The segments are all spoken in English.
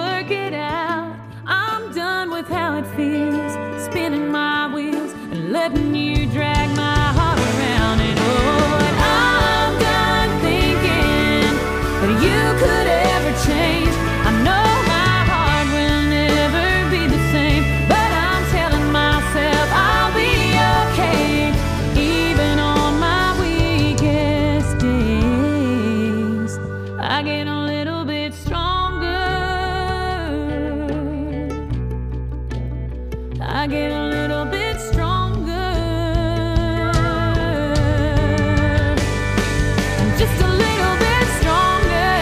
work it out. I'm done with how it feels, spinning my wheels and letting you drag my heart around. And oh, and I'm done thinking that you could ever change. I know my heart will never be the same, but I'm telling myself I'll be okay, even on my weakest days. I get a little bit stronger. I get a little bit stronger. Just a little bit stronger.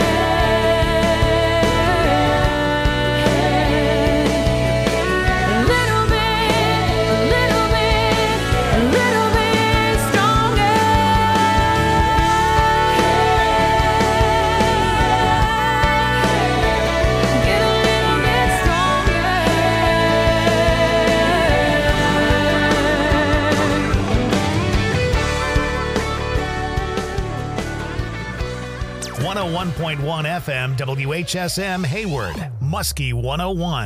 A little bit, a little bit, a little bit stronger. Get a little bit stronger. 101.1 FM WHSM Hayward, Muskie 101.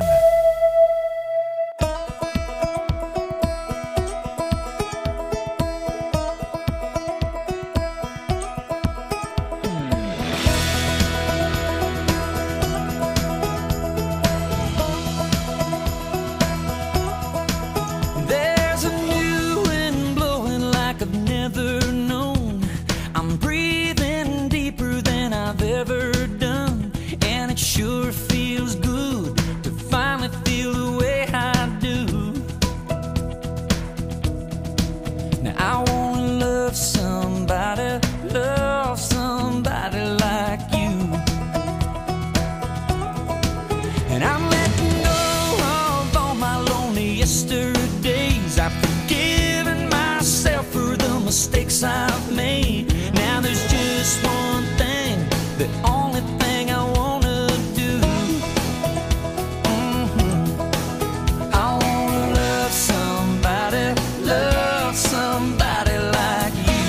There's a new wind blowing like I've never known. I'm breathing deeper than I've ever done, and it sure feels good to finally feel the way I do. Now I wanna love somebody like you. And I'm letting go of all my lonely yesterdays. I've forgiven myself for the mistakes I've made. Now there's just one thing, the only thing I wanna do. I wanna love somebody like you.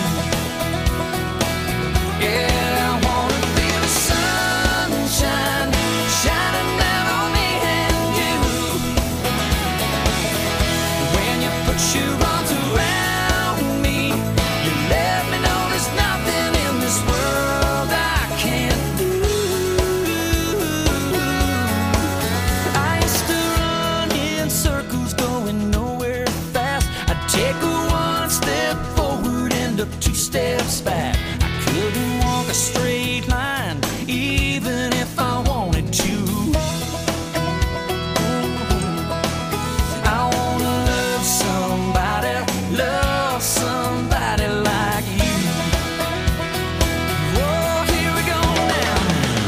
Yeah, I wanna feel the sunshine shining down on me and you. When you put your arms around me, you let me know there's nothing in this world I can't do. I used to run in circles going nowhere fast. I'd take one step forward, end up two steps back. I couldn't walk a straight line even if I wanted to. I wanna love somebody like you. Whoa, here we go now.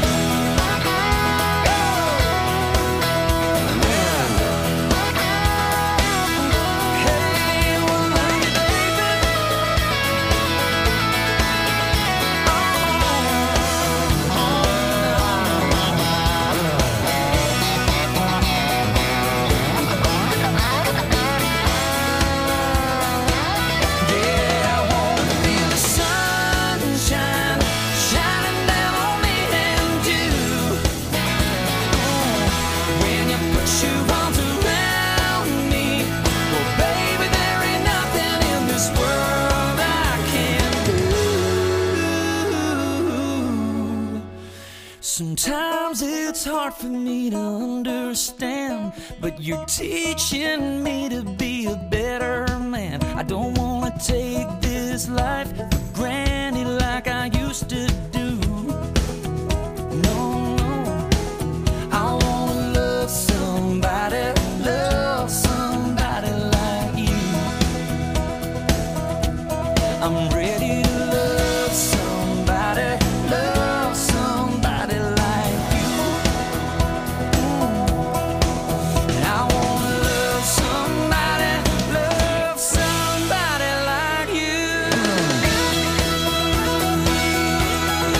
Hey, well, love you, baby. Yeah, I wanna feel the sunshine shining down on me and you. When you put your arms around me, well, baby, there ain't nothing in this world I can't do. Sometimes it's hard for me to understand, but you're teaching me to be a better man. I don't wanna take this life for granted like I used to do. No, no. I wanna love somebody like you. I'm ready to love somebody like you. And I wanna love somebody like you.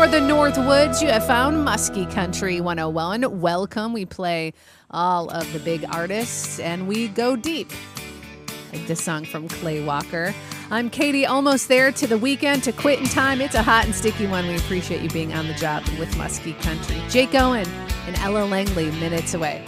for the Northwoods. You have found Muskie Country 101. Welcome. We play all of the big artists and we go deep. Like this song from Clay Walker. I'm Katie, almost there to the weekend, to quitting time. It's a hot and sticky one. We appreciate you being on the job with Muskie Country. Jake Owen and Ella Langley, minutes away.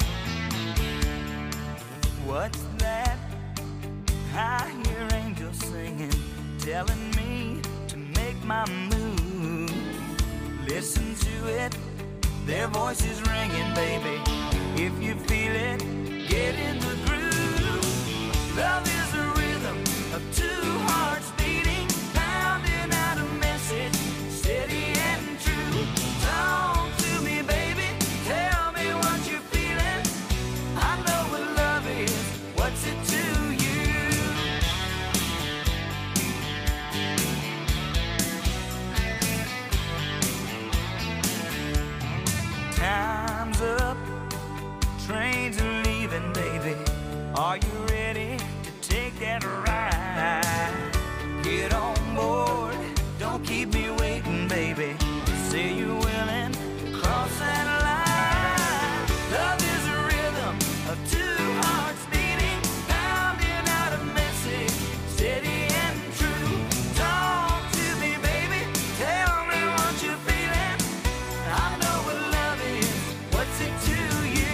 What's that? I hear angels singing, telling me to make my move. Listen to it, their voices ringing, baby. If you feel it, get in the groove. Love is a rhythm of two hearts beating, pounding out a message, steady and true. Talk to me, baby, tell me what you're feeling. I know what love is, what's it to you? Time's up, trains are leaving, baby. Are you ready to take that ride? Get on board, don't keep me waiting, baby. Say you're willing to cross that line. Love is a rhythm of two hearts beating, pounding out a message, steady and true. Talk to me, baby, tell me what you're feeling. I know what love is, what's it to you?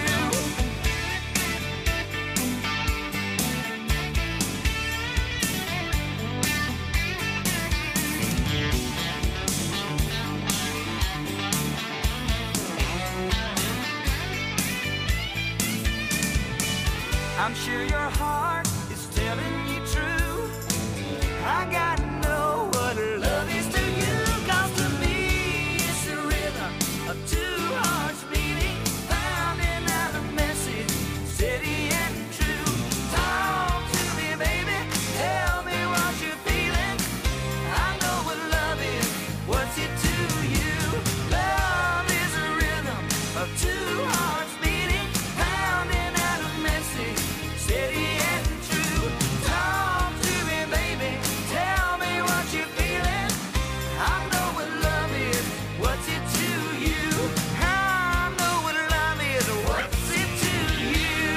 I'm sure your heart is telling you true. I gotta know what love is to you. 'Cause to me it's the rhythm of two hearts beating, pounding out a message, steady and true. Talk to me, baby, tell me what you're feeling. I know what love is, what's it to you? Love is a rhythm of two hearts beating, pounding out a message, steady and true. Talk to me, baby, tell me what you're feeling. I know what love is, what's it to you? I know what love is, what's it to you?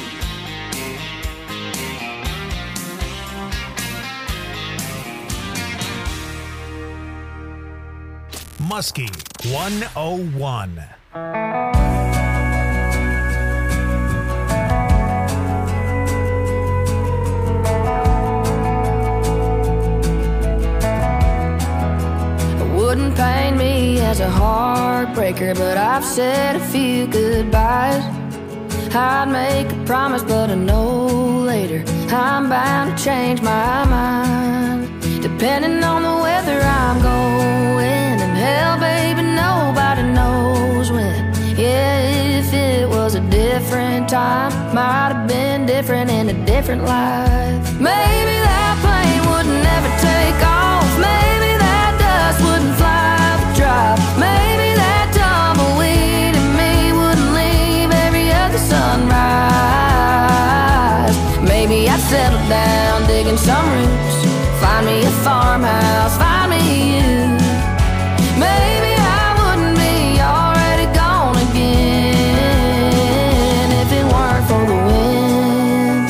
Muskie 101. Wouldn't paint me as a heartbreaker, but I've said a few goodbyes. I'd make a promise, but I know later I'm bound to change my mind. Depending on the weather I'm going, and hell, baby, nobody knows when. Yeah, if it was a different time, might have been different in a different life. Maybe that plane would never take off. Maybe that dust wouldn't fly the drop. Maybe that tumbleweed in me wouldn't leave every other sunrise. Maybe I'd settle down digging some roots, find me a farmhouse, find me you. Maybe I wouldn't be already gone again if it weren't for the wind.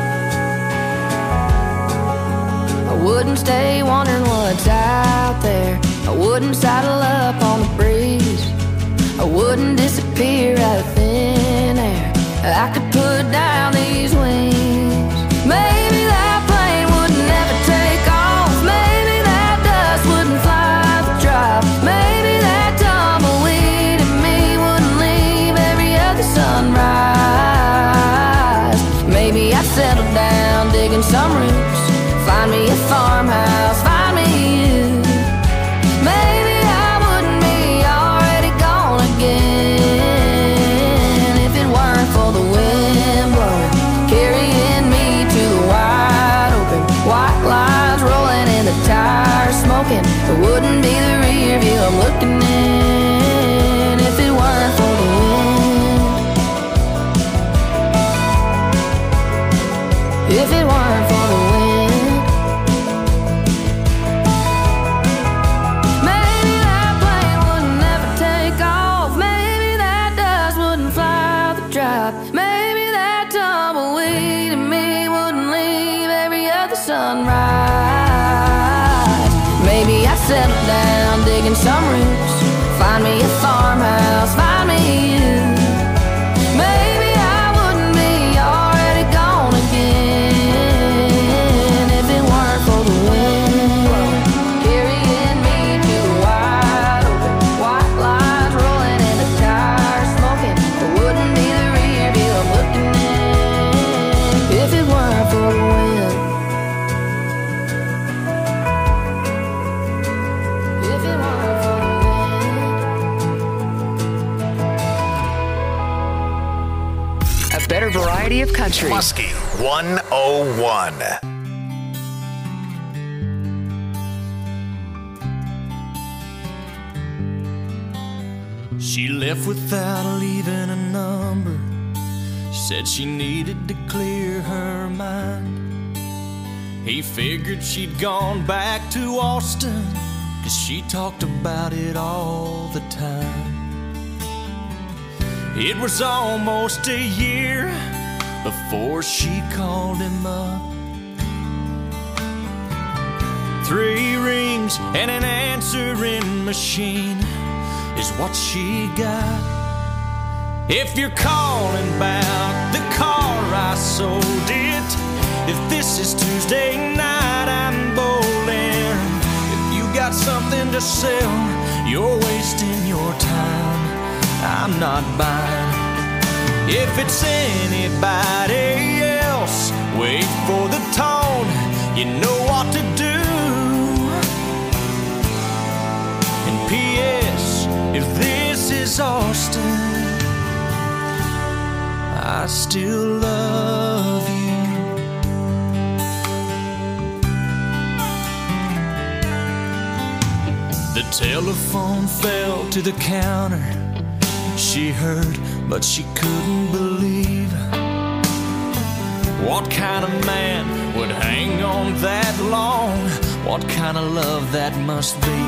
I wouldn't stay wondering what's out there. I wouldn't saddle up on the breeze. I wouldn't disappear out of thin air. I could put down these wings. Maybe that plane would never take off. Maybe that dust wouldn't fly the drop. Maybe that tumbleweed in me wouldn't leave every other sunrise. Maybe I'd settle down digging some roots, find me a farmhouse, find me you. Maybe I wouldn't be already gone again if it weren't for the wind blowing, carrying me to the wide open. White lines rolling and the tires smoking. It wouldn't be the rear view I'm looking in if it weren't for the wind. If it weren't for the wind. life. Maybe that tumbleweed in me wouldn't leave every other sunrise. Maybe I settle down digging some roots, find me a farmhouse, find me you. Maybe I wouldn't be already gone again if it weren't for the wind blowing, carrying me to the wide open, white lines rolling in the tires smoking. It wouldn't be the rear view I'm looking in if it weren't for the wind. If it weren't for the wind. A better variety of country. Muskie 101. She left without leaving a number. Said she needed to clear her mind. He figured she'd gone back to Austin, 'cause she talked about it all the time. It was almost a year before she called him up. 3 rings and an answering machine is what she got. If you're calling about the car I sold it, if this is Tuesday night I'm bowling. If you got something to sell, you're wasting your time, I'm not buying. If it's anybody else, wait for the tone, you know what to do. And P.S. if this is Austin, I still love you. The telephone fell to the counter. She heard, but she couldn't believe. What kind of man would hang on that long? What kind of love that must be?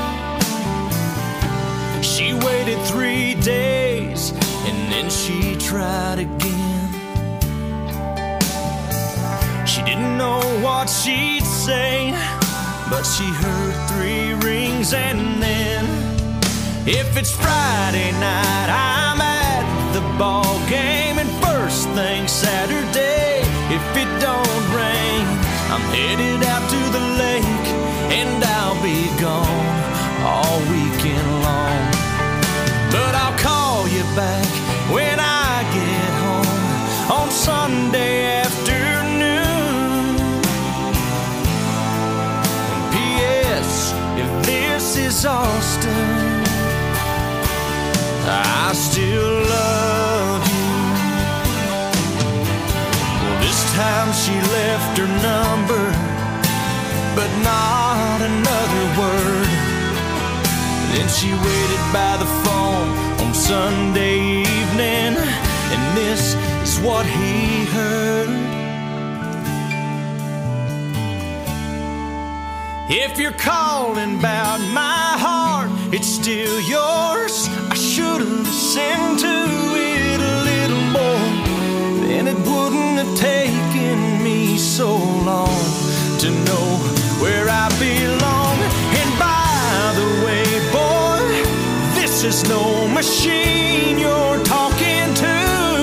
She waited 3 days and then she tried again. She didn't know what she'd say, but she heard 3 rings and then, if it's Friday night, I'm at the ball game, and first thing Saturday, if it don't rain, I'm headed out to the lake, and I'll be gone all weekend long. But I'll call you back when I get home on Sunday afternoon. And P.S. if this is Austin, I still love you. Well, this time she left her number, but not another word. Then she waited by the phone on Sunday evening, and this is what he heard. If you're calling about my heart, it's still yours. I should've listened to it a little more, then it wouldn't have taken me so long to know where I belong. And by the way, boy, this is no machine you're talking to.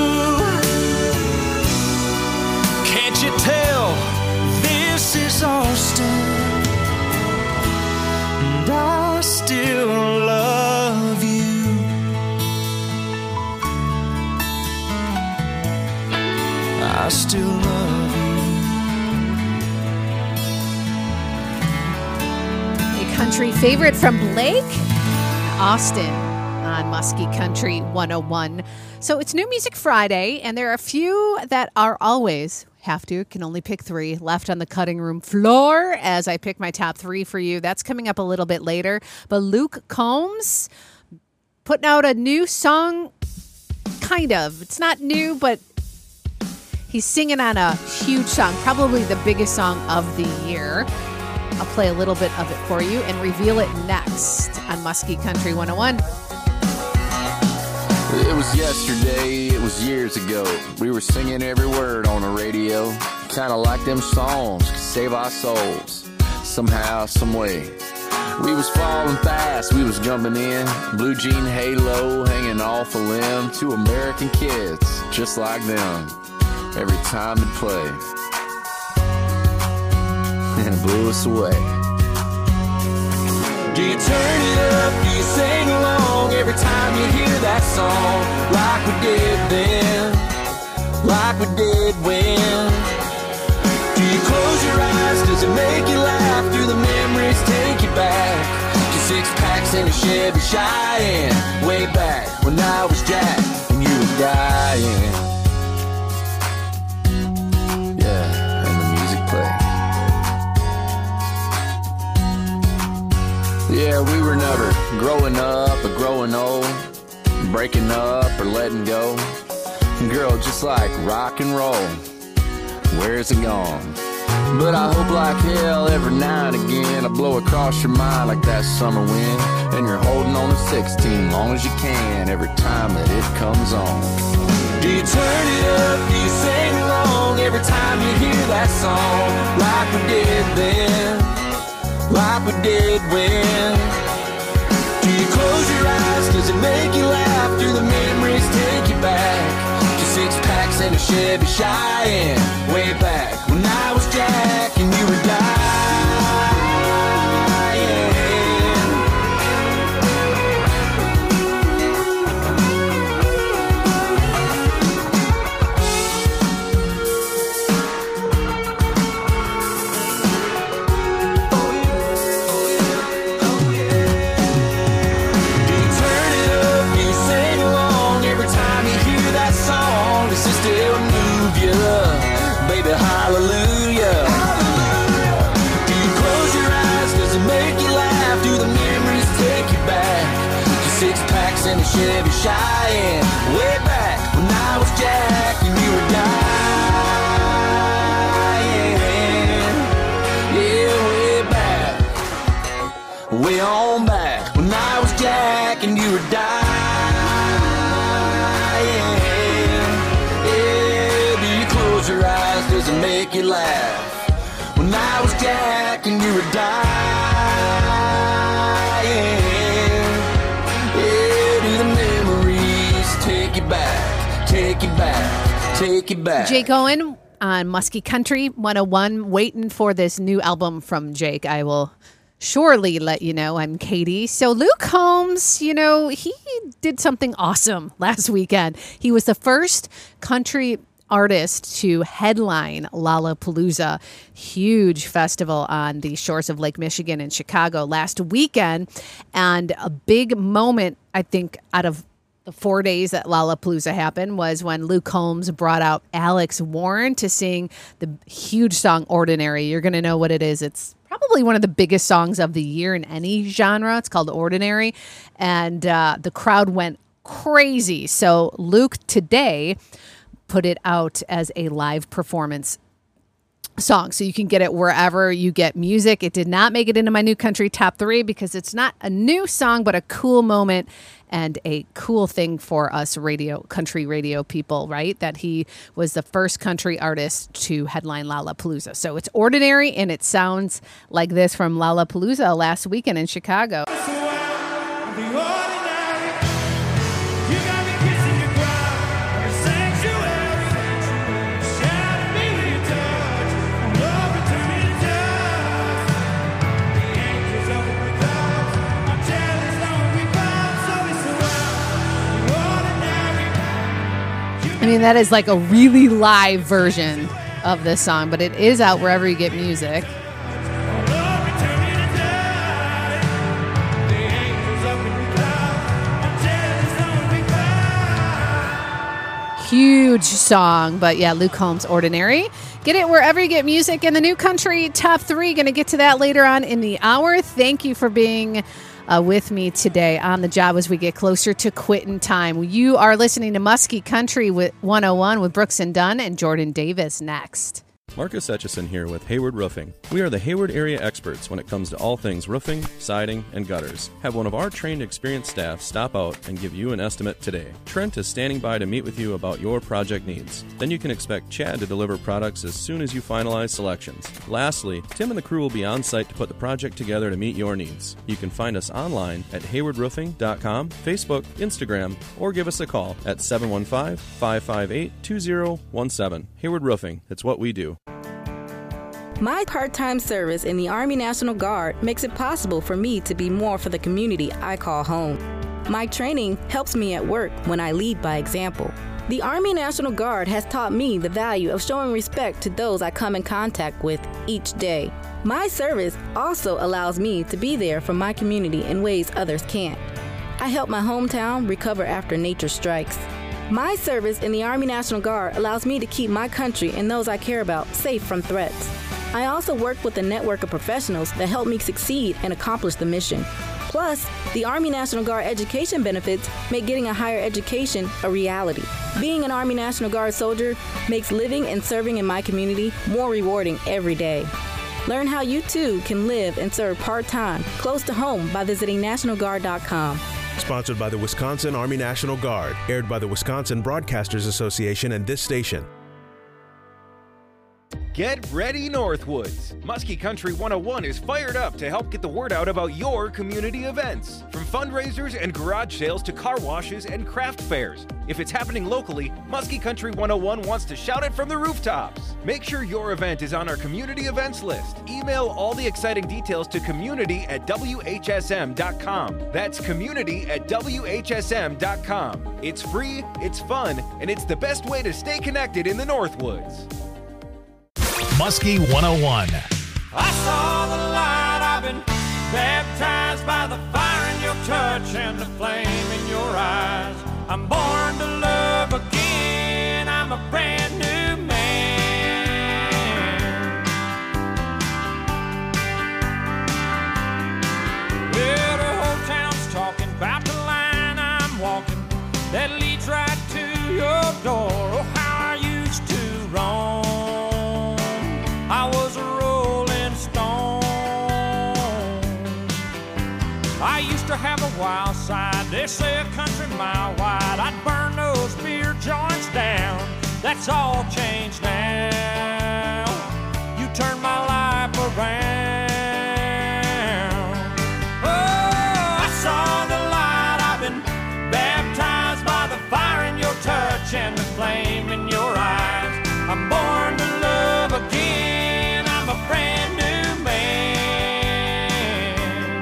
Can't you tell this is Austin? And I still love you. I still love you. A country favorite from Blake Austin on Muskie Country 101. So it's New Music Friday, and there are a few that are always can only pick 3 left on the cutting room floor as I pick my top 3 for you. That's coming up a little bit later. But Luke Combs putting out a new song, kind of. It's not new, but he's singing on a huge song, probably the biggest song of the year. I'll play a little bit of it for you and reveal it next on Muskie Country 101. It was yesterday, it was years ago. We were singing every word on the radio. Kinda like them songs could save our souls. Somehow, some way. We was falling fast, we was jumping in. Blue jean halo hanging off a limb. Two American kids, just like them. Every time it played. And it blew us away. Do you turn it up? Do you sing along every time you hear that song? Like we did then, like we did when. Do you close your eyes? Does it make you laugh? Do the memories take you back to 6 packs in a Chevy Cheyenne? Way back when I was Jack and you were dying. Yeah, and the music played. Yeah, we were never growing up or growing old, breaking up or letting go. Girl, just like rock and roll, where's it gone? But I hope like hell every now and again I blow across your mind like that summer wind. And you're holding on to 16 long as you can every time that it comes on. Do you turn it up? Do you sing along every time you hear that song? Like we did then, like we did when. Do you close your eyes? Does it make you laugh? Do the memories take you back to 6 packs and a Chevy Cheyenne? Way back when I was Jack and you were dying. Does it still move you? Baby, hallelujah. Do you close your eyes? Does it make you laugh? Do the memories take you back to 6 packs and a Chevy Cheyenne? Way back when I was Jack and you were dying. Yeah, way back, way on back when I was Jack and you were dying. Your eyes, does it make you laugh? When I was Jack and you were dying. Yeah, do the memories take you back, take you back, take you back. Jake Owen on Muskie Country 101, waiting for this new album from Jake. I will surely let you know. I'm Katie. So Luke Combs, you know, he did something awesome last weekend. He was the first country artist to headline Lollapalooza, huge festival on the shores of Lake Michigan in Chicago last weekend. And a big moment, I think, out of the 4 days that Lollapalooza happened was when Luke Combs brought out Alex Warren to sing the huge song Ordinary. You're going to know what it is. It's probably one of the biggest songs of the year in any genre. It's called Ordinary. And the crowd went crazy. So Luke today put it out as a live performance song. So you can get it wherever you get music. It did not make it into my new country top 3 because it's not a new song, but a cool moment and a cool thing for us country radio people, right? That he was the first country artist to headline Lollapalooza. So it's Ordinary, and it sounds like this from Lollapalooza last weekend in Chicago. I mean, that is like a really live version of this song, but it is out wherever you get music. Huge song, but yeah, Luke Combs, Ordinary. Get it wherever you get music. And the new country top 3, going to get to that later on in the hour. Thank you for being with me today on the job as we get closer to quitting time. You are listening to Muskie Country with 101 with Brooks and Dunn and Jordan Davis next. Marcus Etchison here with Hayward Roofing. We are the Hayward area experts when it comes to all things roofing, siding, and gutters. Have one of our trained, experienced staff stop out and give you an estimate today. Trent is standing by to meet with you about your project needs. Then you can expect Chad to deliver products as soon as you finalize selections. Lastly, Tim and the crew will be on site to put the project together to meet your needs. You can find us online at haywardroofing.com, Facebook, Instagram, or give us a call at 715-558-2017. Hayward Roofing, it's what we do. My part-time service in the Army National Guard makes it possible for me to be more for the community I call home. My training helps me at work when I lead by example. The Army National Guard has taught me the value of showing respect to those I come in contact with each day. My service also allows me to be there for my community in ways others can't. I help my hometown recover after nature strikes. My service in the Army National Guard allows me to keep my country and those I care about safe from threats. I also work with a network of professionals that help me succeed and accomplish the mission. Plus, the Army National Guard education benefits make getting a higher education a reality. Being an Army National Guard soldier makes living and serving in my community more rewarding every day. Learn how you too can live and serve part-time, close to home by visiting NationalGuard.com. Sponsored by the Wisconsin Army National Guard. Aired by the Wisconsin Broadcasters Association and this station. Get ready, Northwoods! Muskie Country 101 is fired up to help get the word out about your community events. From fundraisers and garage sales to car washes and craft fairs. If it's happening locally, Muskie Country 101 wants to shout it from the rooftops. Make sure your event is on our community events list. Email all the exciting details to community@whsm.com. That's community@whsm.com. It's free, it's fun, and it's the best way to stay connected in the Northwoods. Muskie 101. I saw the light, I've been baptized by the fire in your touch and the flame in your eyes. I'm born to love again, I'm a brand new man. Well, the whole town's talking about the line I'm walking that leads right to your door. Oh, how I used to roam. I was a rolling stone. I used to have a wild side. They say a country mile wide. I'd burn those beer joints down. That's all changed now. You turned my life around. Oh, I saw the light. I've been baptized by the fire in your touch and the flame in your eyes. I'm born to love again. I'm a brand new man.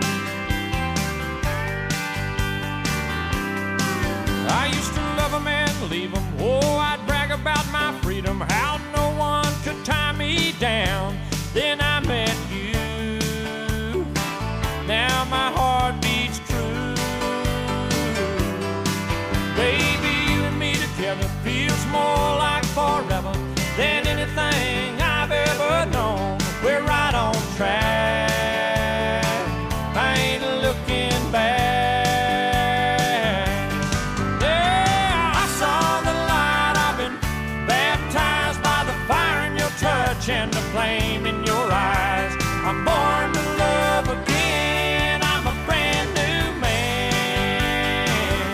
I used to love 'em and leave 'em. Oh, I'd brag about my freedom, how no one could tie me down. Then I met you. Now my heart beats true. Baby, you and me together feels more like forever than anything I've ever known. We're right on track. I ain't looking back. Yeah, I saw the light. I've been baptized by the fire in your touch and the flame in your eyes. I'm born to love again. I'm a brand new man.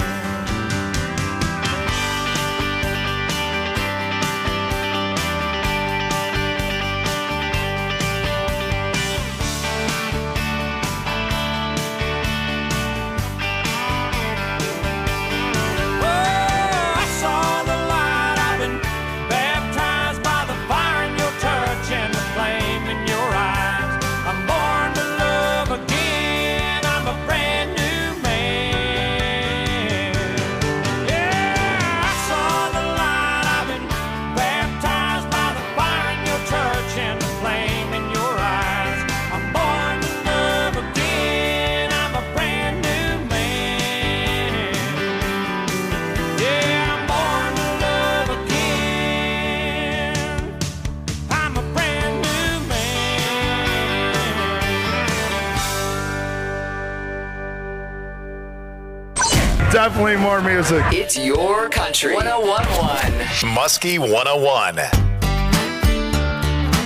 Definitely more music. It's your country. 101.1. Muskie 101.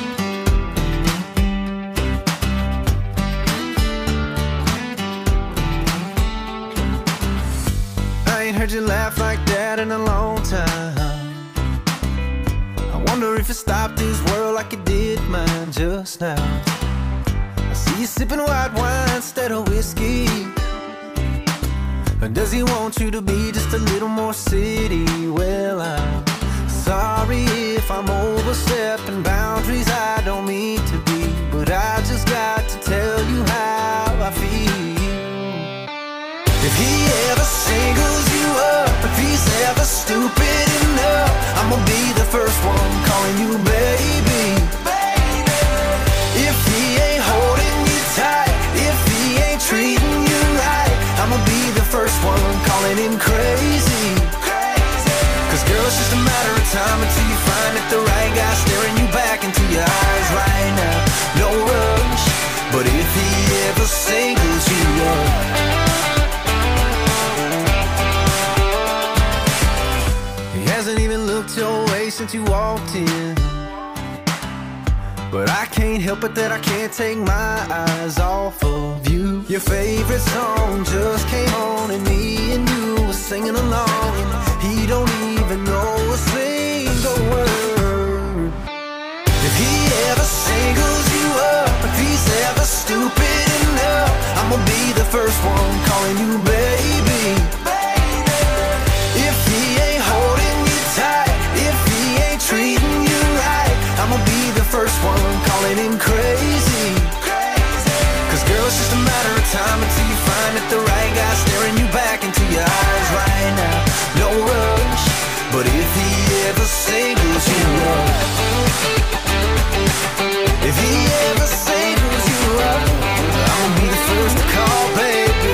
heard you laugh like that in a long time. I wonder if it stopped this world like it did mine just now. I see you sipping white wine instead of whiskey. Or does he want you to be just a little more city? Well, I'm sorry if I'm overstepping boundaries I don't mean to be, but I just got to tell you how I feel. If he ever singles you up, if he's ever stupid enough, I'ma be the first one calling you baby. If he ain't holding you tight, if he ain't treating you right, I'ma be the first one calling him crazy. Cause girl, it's just a matter of time until you find that the right guy staring you back into your eyes right now. No rush, but if he ever singles you up, he hasn't even looked your way since you walked in. But I can't help it that I can't take my eyes off of you. Your favorite song just came on and me and you were singing along, and he don't even know a single word. If he ever singles you up, if he's ever stupid enough, I'ma be the first one calling you baby. If he ain't holding you tight, if he ain't treating you right, I'ma be the first one calling him crazy. Cause girl, it's just a matter of time until you find that the right guy staring you back into your eyes right now. No rush, but if he ever singles you up, if he ever singles you up, I'ma be the first to call, baby.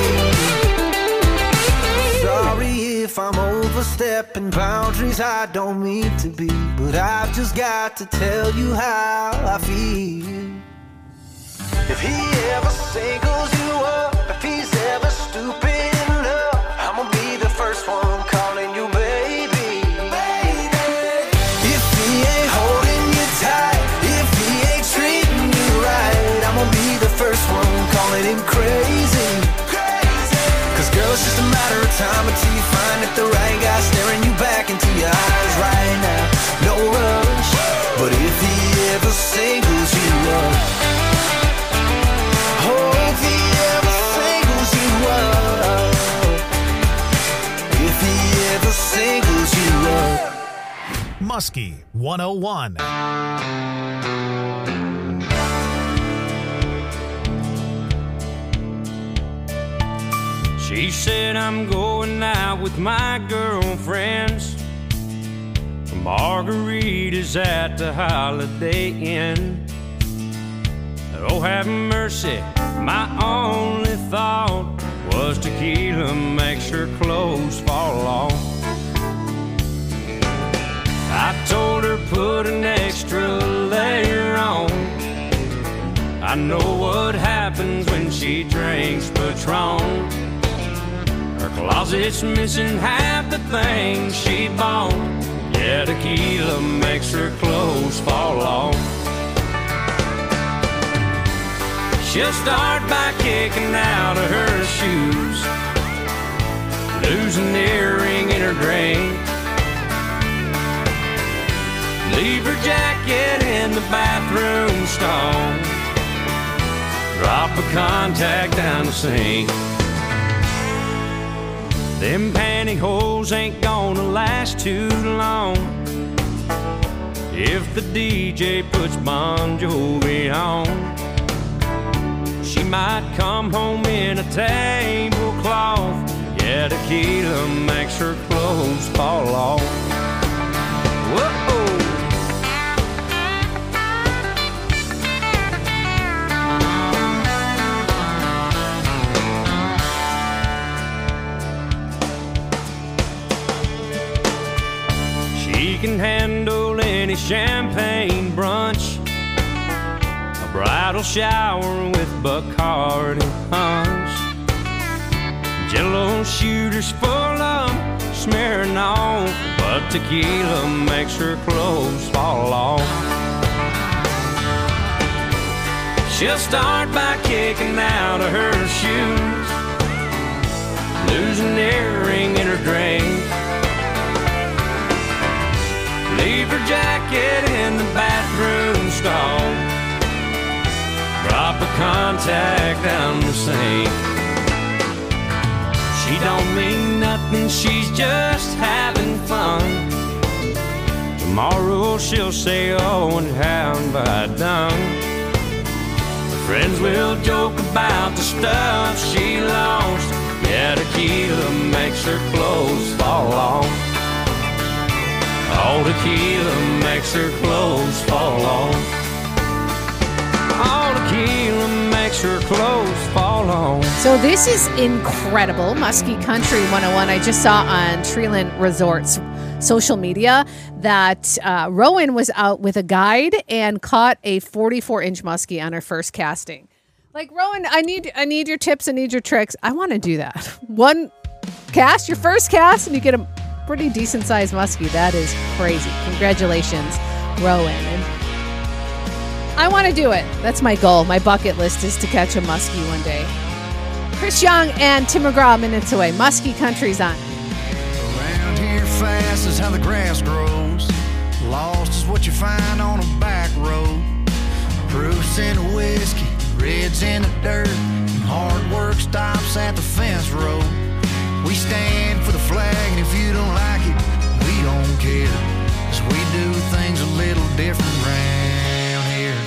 Sorry if I'm overstepping boundaries I don't mean to be, but I've just got to tell you how I feel. If he ever singles you up, if he's ever stupid enough, I'ma be the first one calling you baby. If he ain't holding you tight, if he ain't treating you right, I'ma be the first one calling him crazy. Cause girl, it's just a matter of time until you find that the right guy staring you back into your eyes right now. No rush, but if he ever singles you up, oh, if he ever singles you up, if he ever singles you up. Muskie 101. She said I'm going out with my girlfriends, margaritas at the Holiday Inn. Oh, have mercy, my only thought was tequila makes her clothes fall off. I told her put an extra layer on. I know what happens when she drinks Patron. Her closet's missing half the things she bought. Yeah, tequila makes her clothes fall off. She'll start by kicking out of her shoes, lose an earring in her drink, leave her jacket in the bathroom stall, drop a contact down the sink. Them pantyhose ain't gonna last too long if the DJ puts Bon Jovi on. She might come home in a tablecloth. Yeah, tequila makes her clothes fall off. Whoa! She can handle any champagne brunch, a bridal shower with Bacardi punch, Jell-O shooters full of Smirnoff, but tequila makes her clothes fall off. She'll start by kicking out of her shoes, lose an earring in her drink. Leave her jacket in the bathroom stall. Drop a contact down the sink. She don't mean nothing, she's just having fun. Tomorrow she'll say, oh, and how have I done? Her friends will joke about the stuff she lost. Yeah, tequila makes her clothes fall off. Oh, tequila makes her clothes fall off. Oh, tequila makes her clothes fall off. So this is incredible. Muskie Country 101. I just saw on Treeland Resorts social media that Rowan was out with a guide and caught a 44-inch muskie on her first casting. Like, Rowan, I need your tips, I need your tricks. I want to do that. One cast, your first cast, and you get a pretty decent-sized muskie. That is crazy. Congratulations, Rowan. And I want to do it. That's my goal. My bucket list is to catch a muskie one day. Chris Young and Tim McGraw, minutes away. Muskie Country's on. Around here fast is how the grass grows. Lost is what you find on a back road. Proofs in the whiskey, reds in the dirt, and hard work stops at the fence road. We stand for the flag, and if you don't like it, we don't care, 'cause we do things a little different round here.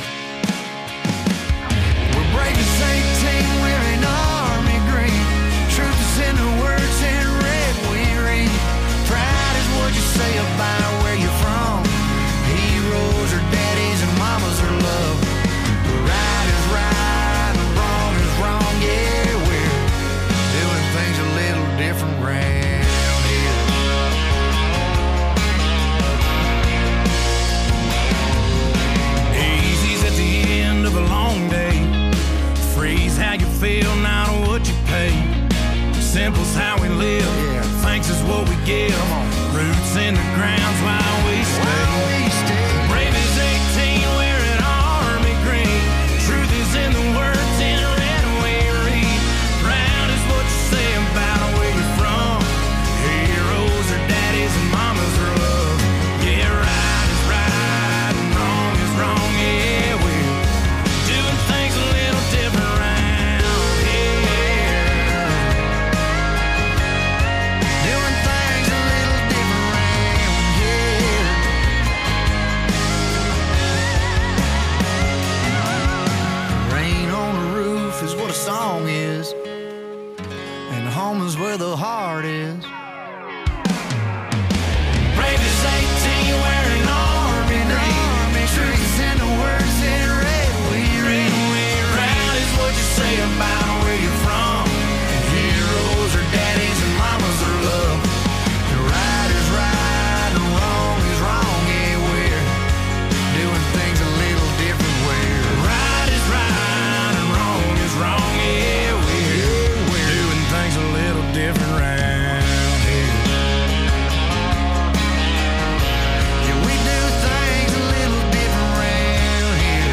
We're brave as 18, wearing army green. Truth is in the words in red we read. Pride is what you say about where you're from. Heroes are daddies and mamas are love. Right is right and wrong is wrong, yeah, we're doing things a little different round here. Easy's at the end of a long day. Freeze how you feel, not what you pay. Simple's how we live, thanks is what we give. Roots in the ground's while we stay. Brave as 18, wearing army green. Truth is in the words in red we read. Proud is what you say about where you're from. Heroes are daddies and mamas are love. Yeah, right is right and wrong is wrong. Yeah, we're doing things a little different round here. Doing things a little different round here. Rain on the roof is what a song is, and home is where the heart is. Brave as 18, wearing army green. Truth is in the words in red we read. Proud is what you say about where you're from. Heroes are daddies and mamas are love. Right is right and wrong is wrong. Yeah, we're doing things a little different. Where right is right and wrong is wrong. Yeah, we're doing things a little different round here. Yeah, we do things a little different round here.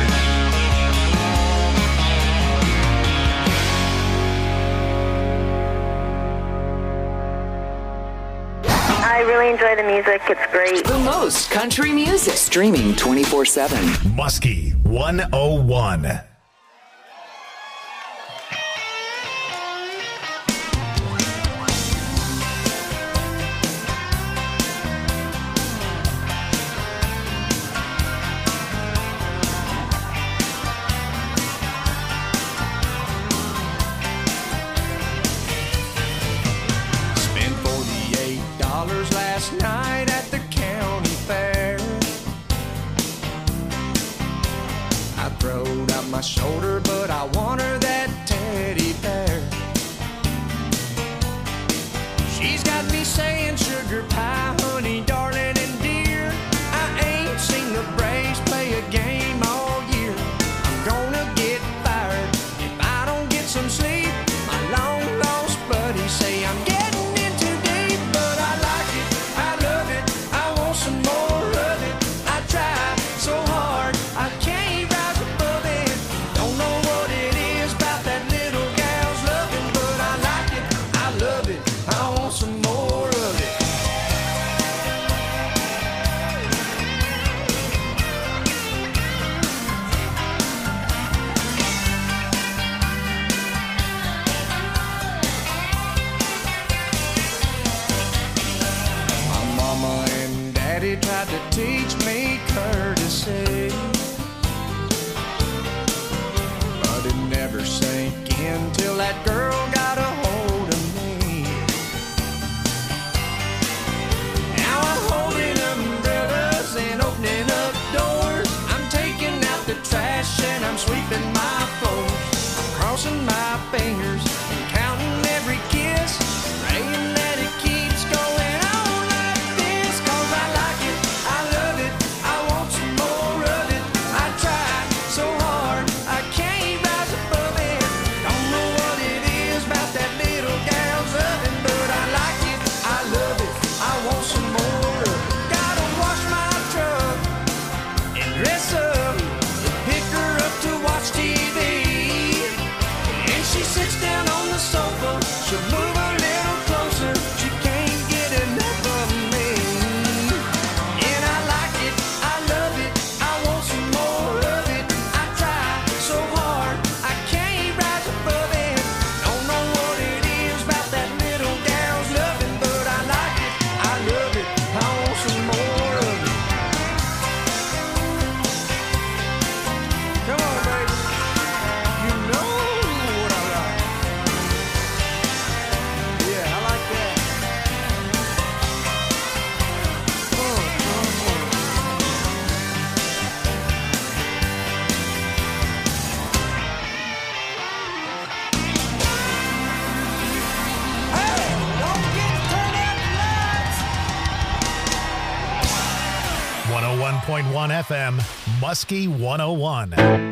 I really enjoy the music. It's great. The most country music. Streaming 24/7. Muskie 101. Spent $48 last night at the county fair. I throwed out my shoulder, but I want her that teddy bear. She's got me saying sugar pie, honey, darling, and dear. I ain't seen the Braves play a game all year. I'm gonna get fired if I don't get some sleep. My long lost buddies say I'm getting in too deep, but I like it, I love it, I want some more of it. I try so hard, I can't rise above it. Don't know Daddy tried to teach me courtesy, but it never sank in till that girl got a hold of me. Now I'm holding umbrellas and opening up doors. I'm taking out the trash and I'm sweeping my floors. I'm crossing my fingers and counting every kiss, praying that it keeps going on like this. 'Cause I like it, I love it, I want some more of it. I tried so hard, I can't rise above it. Don't know what it is about that little gal's oven, but I like it, I love it, I want some more of it. Gotta wash my truck and dress up and pick her up to watch TV. And she sits down on the sofa, she'll move a little closer, she can't get enough of me. And I like it, I love it, I want some more of it. I try so hard, I can't rise above it. Don't know what it is about that little gal's loving, but I like it, I love it, I want some more of it. Come on, baby, you know what I like. Yeah, I like that. Hey, don't forget to turn out the lights. 101.1 FM, Muskie 101.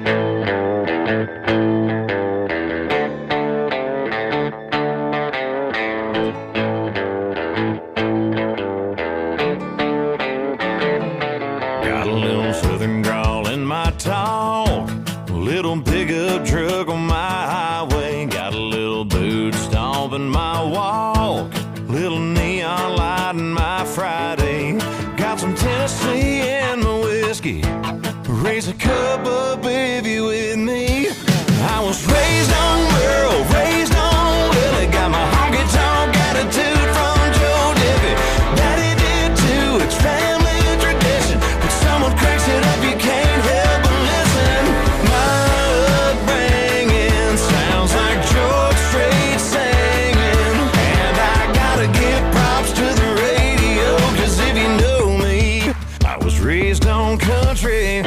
Got a little southern drawl in my talk, a little pickup truck on my highway, got a little boot stomp in my walk, little neon light in my Friday, got some Tennessee in my whiskey, raise a cup up if you with me. I was raised on Merle, raised on Willie, got my honky tonk attitude from Joe Diffie. Daddy did too, it's family tradition. When someone cracks it up, you can't help but listen. My upbringing sounds like George Strait singing, and I gotta give props to the radio, 'cause if you know me, I was raised on country.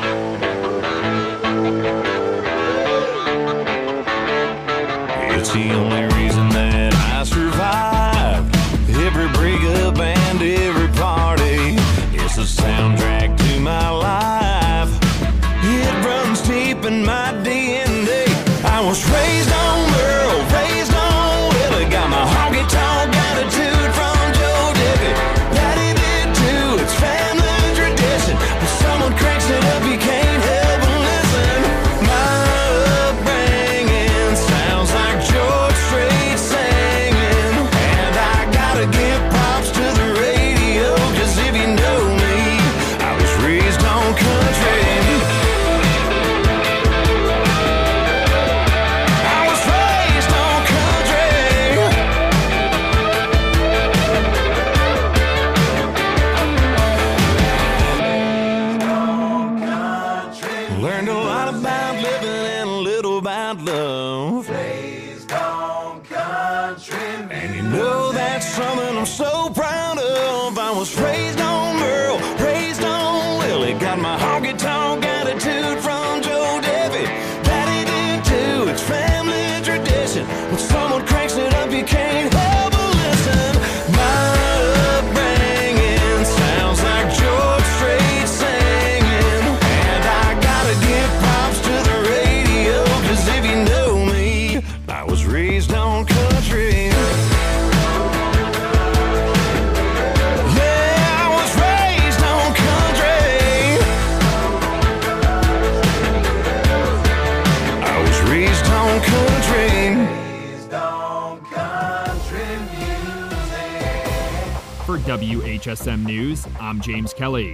It's the only reason that I survived every breakup and every party. It's the soundtrack to my life. It runs deep in my DNA. I was raised on Merle, raised on Willie, got my honky tonk attitude from Joe Diffie. Daddy did too, it's family tradition. When someone cranks it up, you can't help but listen. My upbringing sounds like George Strait singing, and I gotta give props to the radio, 'cause if you know me, I was raised on country. I was raised on country. Learned a lot about living and a little about love. Raised on country. And you know that's something I'm so proud of. I was raised on Merle, raised on Willie, got my honky tonk attitude from Joe Diffie. Daddy did too, it's family tradition. When someone cranks it up, you can't help but listen. My upbringing sounds like George Strait singing, and I gotta give props to the radio, 'cause if you know me, I was raised on country. Yeah, I was raised on country. I was raised on country. For WHSM News, I'm James Kelly.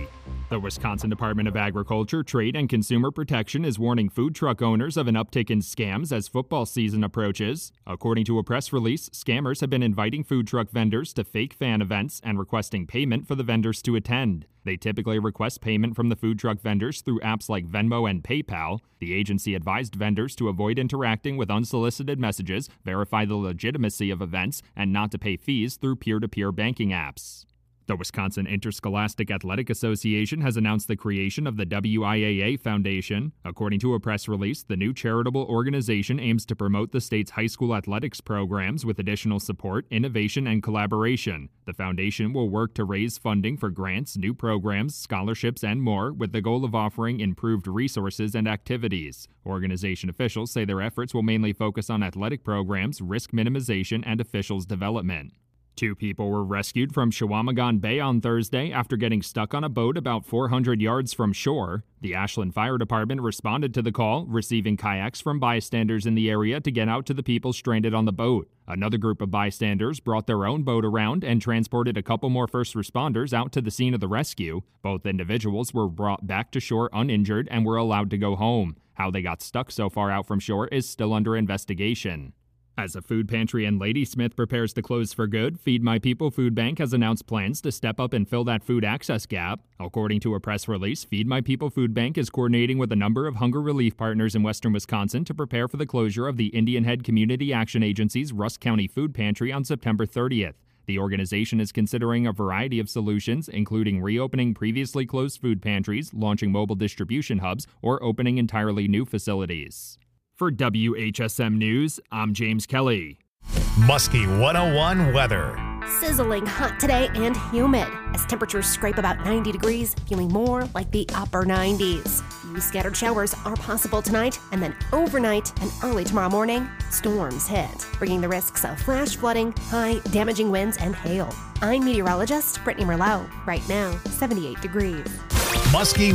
The Wisconsin Department of Agriculture, Trade, and Consumer Protection is warning food truck owners of an uptick in scams as football season approaches. According to a press release, scammers have been inviting food truck vendors to fake fan events and requesting payment for the vendors to attend. They typically request payment from the food truck vendors through apps like Venmo and PayPal. The agency advised vendors to avoid interacting with unsolicited messages, verify the legitimacy of events, and not to pay fees through peer-to-peer banking apps. The Wisconsin Interscholastic Athletic Association has announced the creation of the WIAA Foundation. According to a press release, the new charitable organization aims to promote the state's high school athletics programs with additional support, innovation, and collaboration. The foundation will work to raise funding for grants, new programs, scholarships, and more, with the goal of offering improved resources and activities. Organization officials say their efforts will mainly focus on athletic programs, risk minimization, and officials development. 2 people were rescued from Chequamegon Bay on Thursday after getting stuck on a boat about 400 yards from shore. The Ashland Fire Department responded to the call, receiving kayaks from bystanders in the area to get out to the people stranded on the boat. Another group of bystanders brought their own boat around and transported a couple more first responders out to the scene of the rescue. Both individuals were brought back to shore uninjured and were allowed to go home. How they got stuck so far out from shore is still under investigation. As a food pantry in Ladysmith prepares to close for good, Feed My People Food Bank has announced plans to step up and fill that food access gap. According to a press release, Feed My People Food Bank is coordinating with a number of hunger relief partners in western Wisconsin to prepare for the closure of the Indian Head Community Action Agency's Rusk County Food Pantry on September 30th. The organization is considering a variety of solutions, including reopening previously closed food pantries, launching mobile distribution hubs, or opening entirely new facilities. For WHSM News, I'm James Kelly. Muskie 101 weather. Sizzling hot today and humid as temperatures scrape about 90 degrees, feeling more like the upper 90s. Scattered showers are possible tonight, and then overnight and early tomorrow morning, storms hit, bringing the risks of flash flooding, high damaging winds, and hail. I'm meteorologist Brittany Merlot. Right now, 78 degrees. Muskie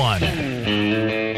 101.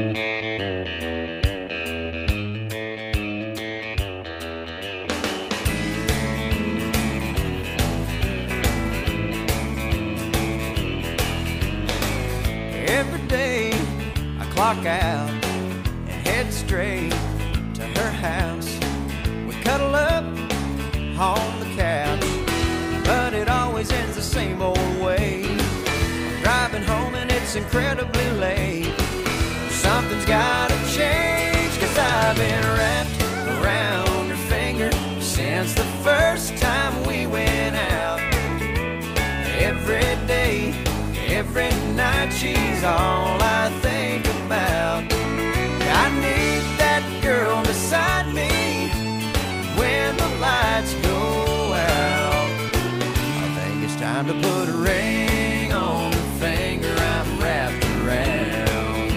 Every day I clock out and head straight to her house. We cuddle up on the couch, but it always ends the same old way. I'm driving home and it's incredibly late. Something's gotta change, 'cause I've been wrapped around her finger since the first time we went out. Every day, every night, she's all I think about. I need that girl beside me when the lights go out. I think it's time to put a ring on the finger I'm wrapped around.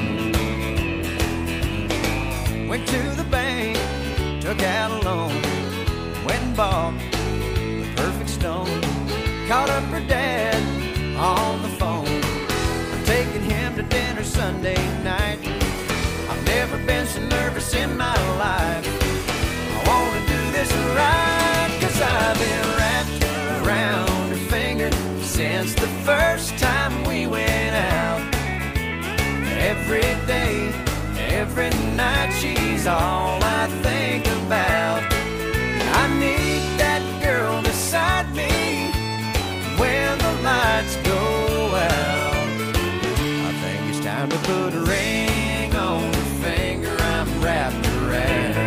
Went to the bank, took out a loan, went and bought the perfect stone. Called up her dad on the phone, taking him to dinner Sunday night. I've never been so nervous in my life. I want to do this right, 'cause I've been wrapped around her finger since the first time we went out. Every day, every night, she's all I think about. I need that girl beside me when the lights go out. Time to put a ring on the finger I'm wrapped around.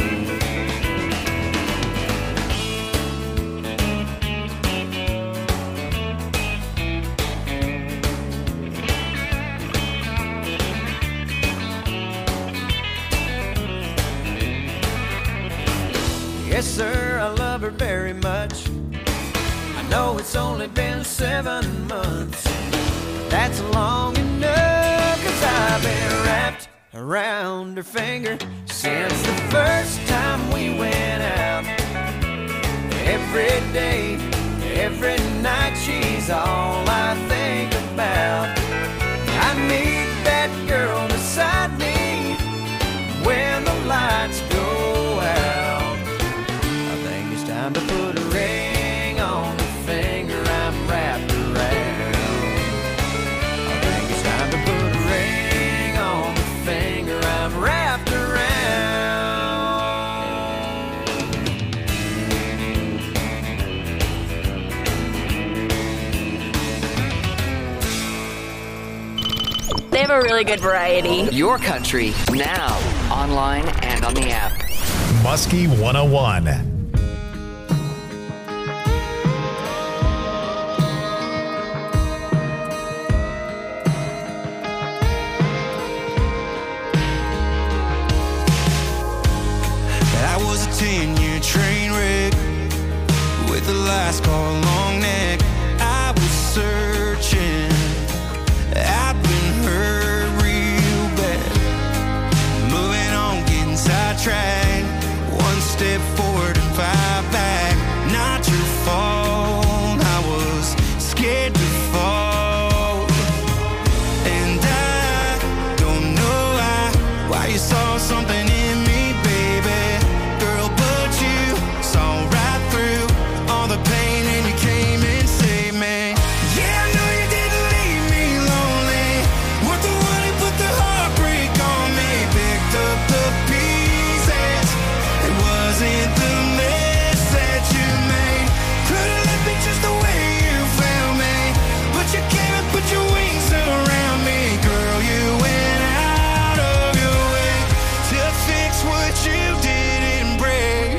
Yes, sir, I love her very much. I know it's only been 7 months. That's long enough, 'cause I've been wrapped around her finger since the first time we went out. Every day, every night, she's all I think about. I need that girl beside me when the lights go out. I think it's time to put a ring on the finger I'm wrapped around. I They have a really good variety. Your country, now, online and on the app. Muskie 101. I was a 10-year train wreck with a last call long neck. I was searching, I've been hurt real bad. Moving on, getting sidetracked. One step forward and 5 back. Not your fault, I was scared to fall. And I don't know why you saw something in me, baby. Girl, but you saw right through all the pain and you came and saved me. Yeah, I know you didn't leave me lonely. Weren't the one who put the heartbreak on me. Picked up the pieces. It wasn't the mess that you made. Could've left me just the way you found me. But you came and put your wings around me. Girl, you went out of your way to fix what you didn't break.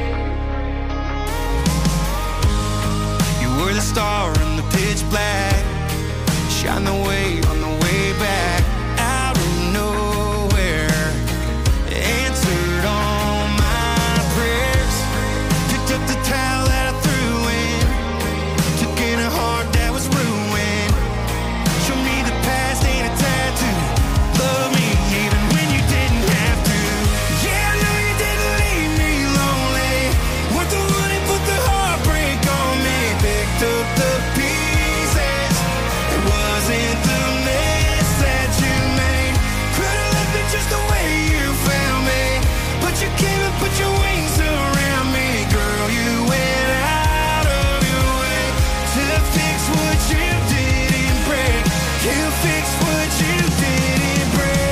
You were the star in the pitch black. Shine the way on the way back. Out of nowhere, answered all my prayers. Picked up the towel that I threw in. Took in a heart that was ruined. Showed me the past ain't a tattoo. Love me even when you didn't have to. Yeah, I know you didn't leave me lonely. Weren't the one who put the heartbreak on me. Picked up the pieces. It wasn't the mess that you made. Could've left it just the way you found me. But you came and put your wings around me. Girl, you went out of your way to fix what you didn't break. You fixed what you didn't break.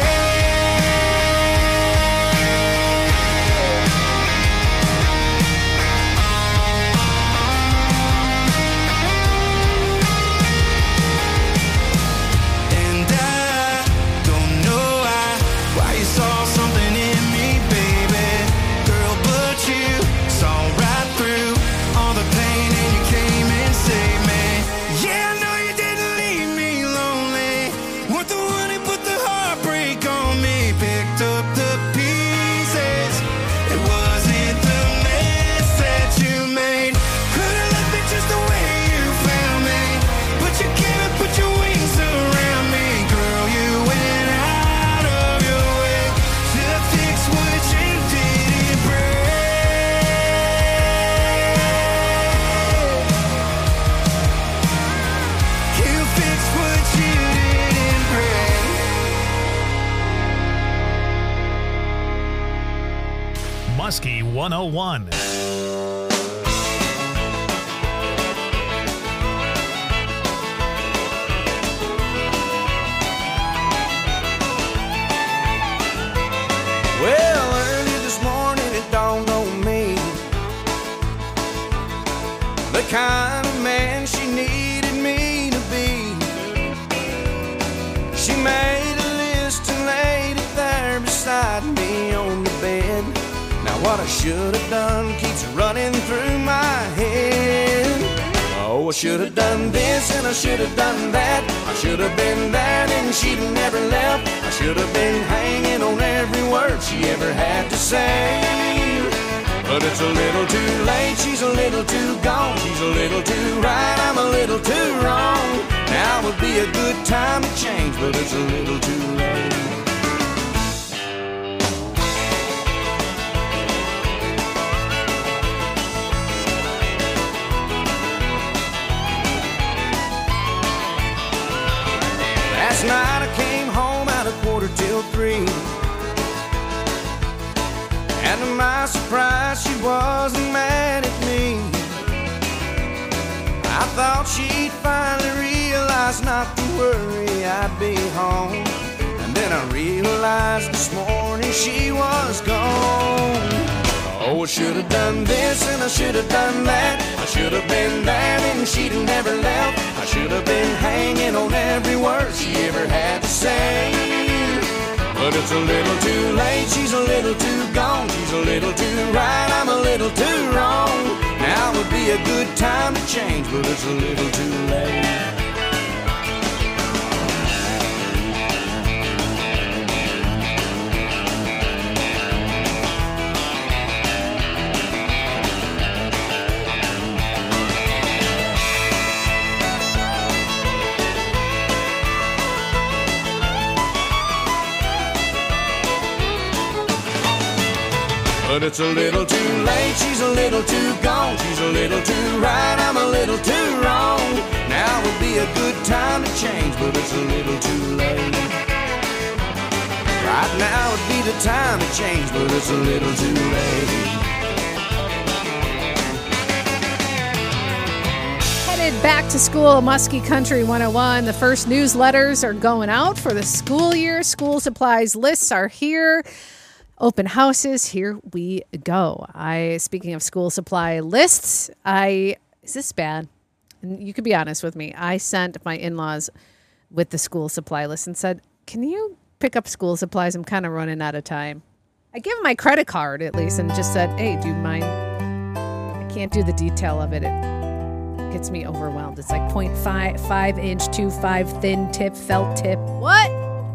And I don't know why you saw something in me, baby. Girl, but you saw right through all the pain and you came and saved me. Yeah, I know you didn't leave me lonely. Weren't the one who put the heartbreak on me. Picked up the pieces. It wasn't the mess that you made. Could've left it just the way you found me. But you came and put your wings around me. Girl, you went out of your way to fix what you didn't break. You fixed what you didn't break. Muskie 101. Well, early this morning it dawned on me the kind of man she needed me to be. She made a list and laid it there beside me on the bed. Now what I should have done keeps running through my head. Oh, I should have done this and I should have done that. I should have been there and she'd never left. I should have been hanging on every word she ever had to say. But it's a little too late, she's a little too gone. She's a little too right, I'm a little too wrong. Now would be a good time to change, but it's a little too late. Last night I came home at 2:45. And to my surprise, she wasn't mad at me. I thought she'd finally realize not to worry, I'd be home. And then I realized this morning she was gone. Oh, I should have done this and I should have done that. I should have been there and she'd have never left. I should have been hanging on every word she ever had to say. But it's a little too late, she's a little too gone. She's a little too right, I'm a little too wrong. Now would be a good time to change, but it's a little too late. But it's a little too late, she's a little too gone. She's a little too right, I'm a little too wrong. Now would be a good time to change, but it's a little too late. Right now would be the time to change, but it's a little too late. Headed back to school, Muskie Country 101. The first newsletters are going out for the school year. School supplies lists are here. Open houses, here we go. Speaking of school supply lists, is this bad? And you could be honest with me. I sent my in-laws with the school supply list and said, can you pick up school supplies? I'm kind of running out of time. I gave them my credit card at least and just said, hey, do you mind? I can't do the detail of it. It gets me overwhelmed. It's like 0.5 inch, 2.5 thin tip, felt tip. What?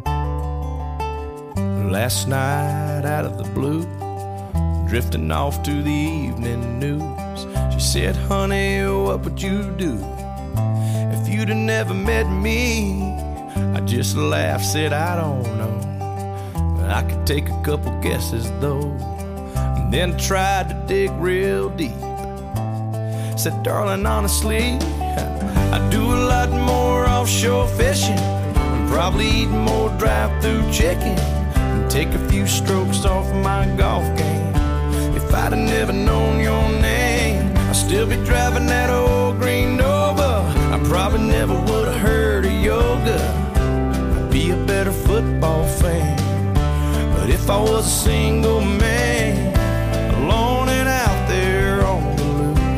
Last night out of the blue, drifting off to the evening news, she said, honey, what would you do if you'd have never met me? I just laughed, said, I don't know, but I could take a couple guesses though. And then tried to dig real deep. Said, darling, honestly, I do a lot more offshore fishing and probably eat more drive-through chicken. Take a few strokes off my golf game. If I'd have never known your name, I'd still be driving that old green Nova. I probably never would have heard of yoga. I'd be a better football fan. But if I was a single man, alone and out there on the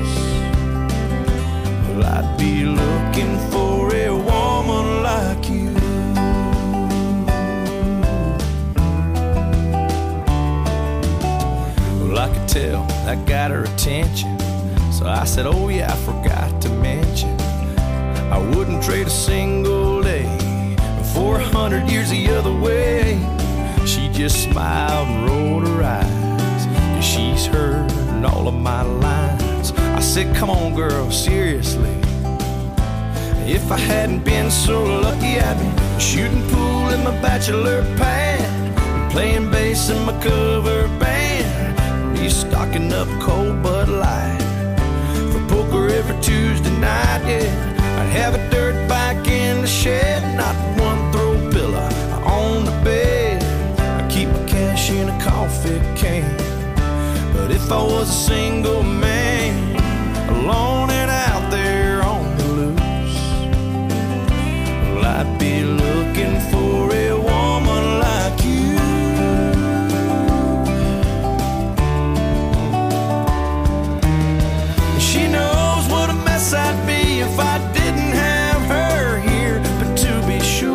loose, well, I'd be looking for a woman like you. I could tell that got her attention, so I said, oh yeah, I forgot to mention, I wouldn't trade a single day for 100 years the other way. She just smiled and rolled her eyes, 'cause she's heard all of my lines. I said, come on girl, seriously, if I hadn't been so lucky, I'd be shooting pool in my bachelor pad and playing bass in my cover band. Stocking up cold Bud Light for poker every Tuesday night, yeah. I'd have a dirt bike in the shed, not one throw pillow on the bed. I keep my cash in a coffee can. But if I was a single man, alone and out there on the loose, well, I'd be looking for a woman like you. I'd be if I didn't have her here. But to be sure,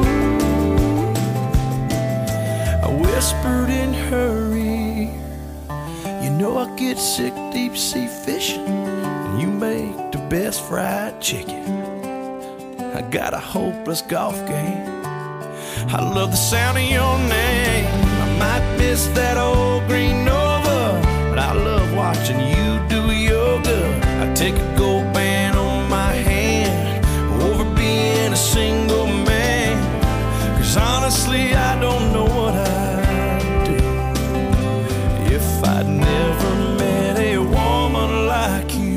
I whispered in her ear, you know I get sick deep sea fishing, and you make the best fried chicken. I got a hopeless golf game, I love the sound of your name. I might miss that old green Nova, but I love watching you do yoga. I take a gold band on my hand over being a single man, 'cause honestly I don't know what I'd do if I'd never met a woman like you.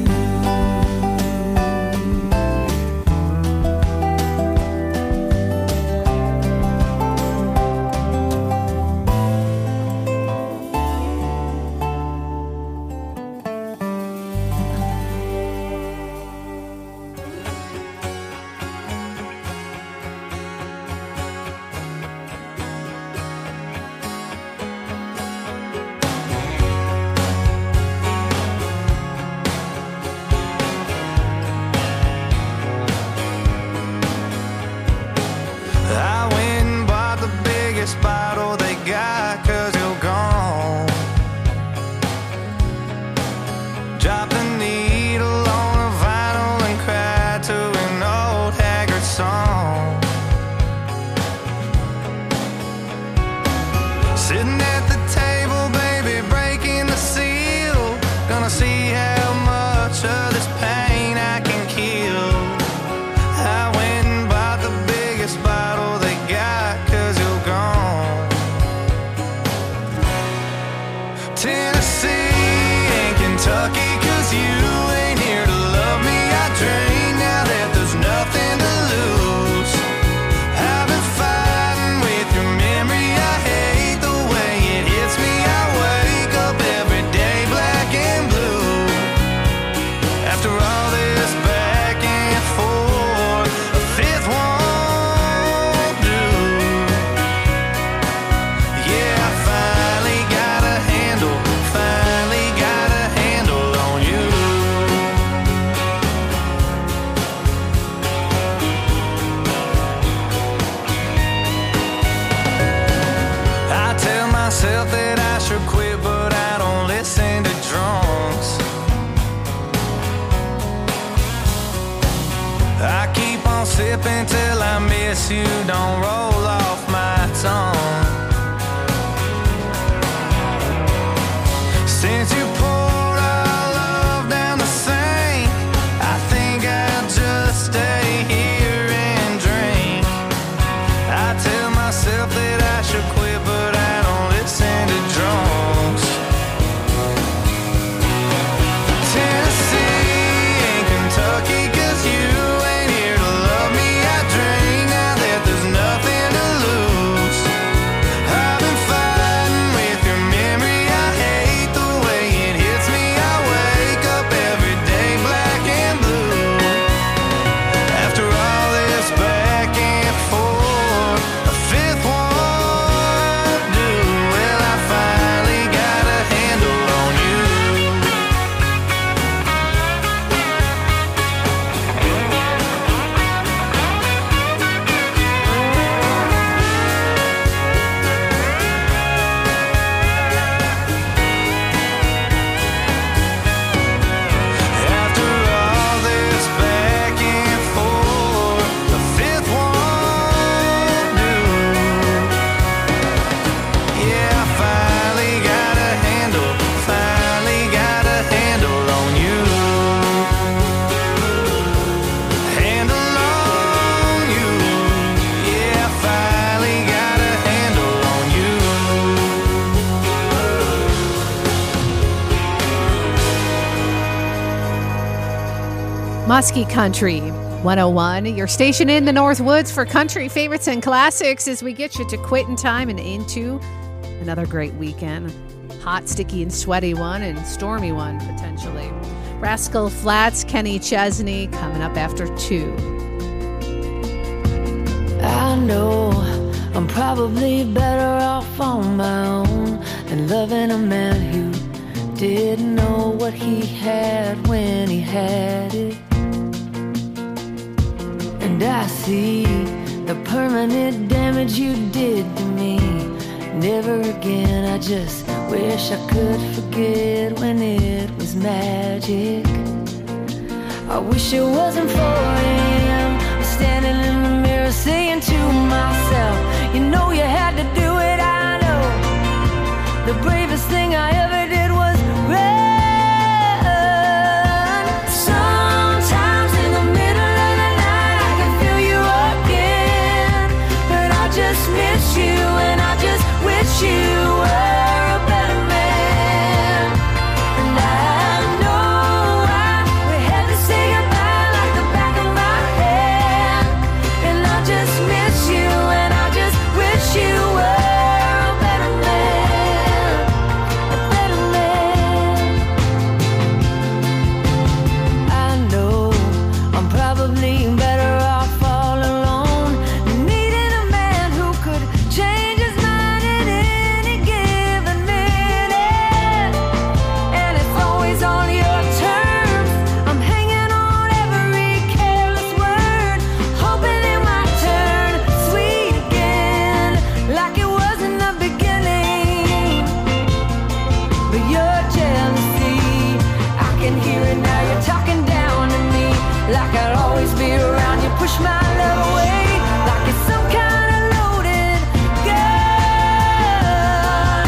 slip until I miss you, don't roll off my tongue. Since you poured our love down the sink, I think I'll just stay here and drink. I tell myself that I should quit, but I don't listen to drunks. Tennessee and Kentucky, 'cause you ain't here to love me. I drink now that there's nothing to lose. I've been fighting with your memory. I hate the way it hits me. I wake up every day black and blue. After all this back and forth, a fifth won't do. Well, I finally got a handle on you. After all this back and forth, the fifth won't do. Yeah, I finally got a handle on you. Handle on you. Yeah, I finally got a handle on you. Muskie Country 101, your station in the Northwoods for country favorites and classics as we get you to quitting time and into another great weekend. Hot, sticky, and sweaty one, and stormy one, potentially. Rascal Flatts, Kenny Chesney, coming up after 2. I know I'm probably better off on my own than loving a man who didn't know what he had when he had it. And I see the permanent damage you did to me. Never again, I just wish I could forget when it was magic. I wish it wasn't 4 a.m. I'm standing in the mirror saying to myself, you know you had to do it, I know. The bravest thing I ever did was run. Sometimes in the middle of the night I can feel you again, but I just miss you and I just wish you